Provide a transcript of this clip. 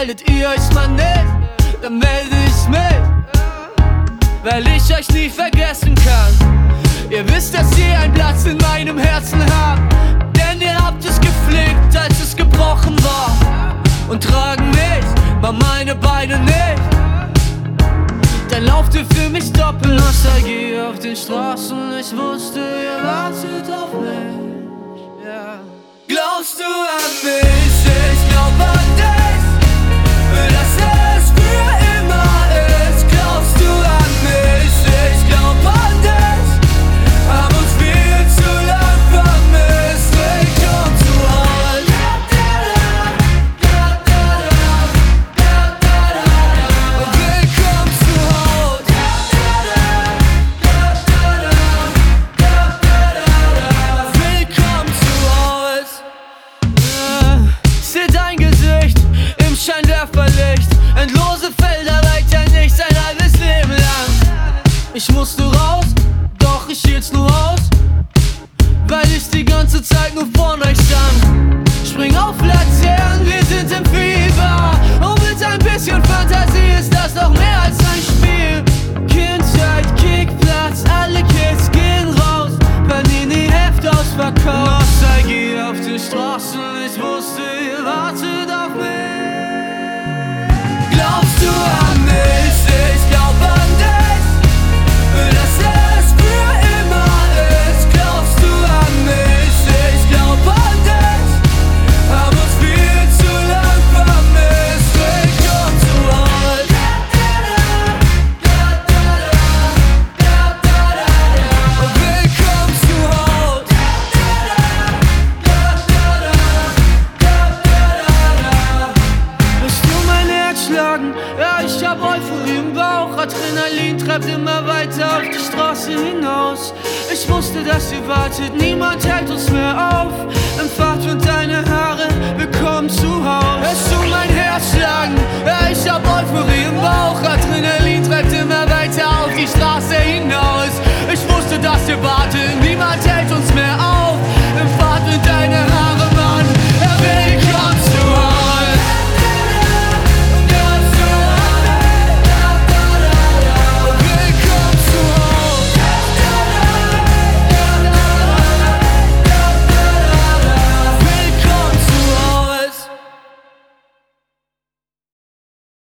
meldet ihr euch mal nicht, dann melde ich mich, weil ich euch nie vergessen kann. Ihr wisst, dass ihr einen Platz in meinem Herzen habt, denn ihr habt es gepflegt, als es gebrochen war, und tragen mich, mal meine Beine nicht. Dann lauft ihr für mich doppelt Nostalgie auf den Straßen. Ich wusste, ihr wartet auf mich, yeah. Glaubst du an mich? Ich glaub an dich, dass es für immer ist. Glaubst du an mich? Ich glaub an dich, hab uns viel zu lang vermisst. Willkommen zu Hause. Willkommen zu Hause. Willkommen zu Hause. Seh dein Gesicht im Scheinwerferlicht. Endlose Felder reicht nichts ein halbes Leben lang. Ich musste raus, doch ich hielt's nur aus, weil ich die ganze Zeit nur vor euch stand. Spring auf Laternen, wir sind im Fieber, und mit ein bisschen Fantasie ist das doch mehr als ein Spiel. Kindheit, Kickplatz, alle Kids gehen raus, Panini Heft ausverkauft. Nostalgie auf den Straßen, ich wusste, ihr wartet auf mich. Glaubst du an mich? Ich glaub an dich, dass es für immer ist. Glaubst du an mich? Ich glaub an dich, hab uns viel zu lang vermisst. Willkommen zu Hause. Willkommen zu Hause. Hörst du mein Herz schlagen? Ja, ich hab Euphorie im Bauch. Adrenalin treibt immer weiter auf die Straße hinaus. Ich wusste, dass ihr wartet, niemand hält uns mehr auf. Entfahrt und deine Haare, willkommen zu Hause.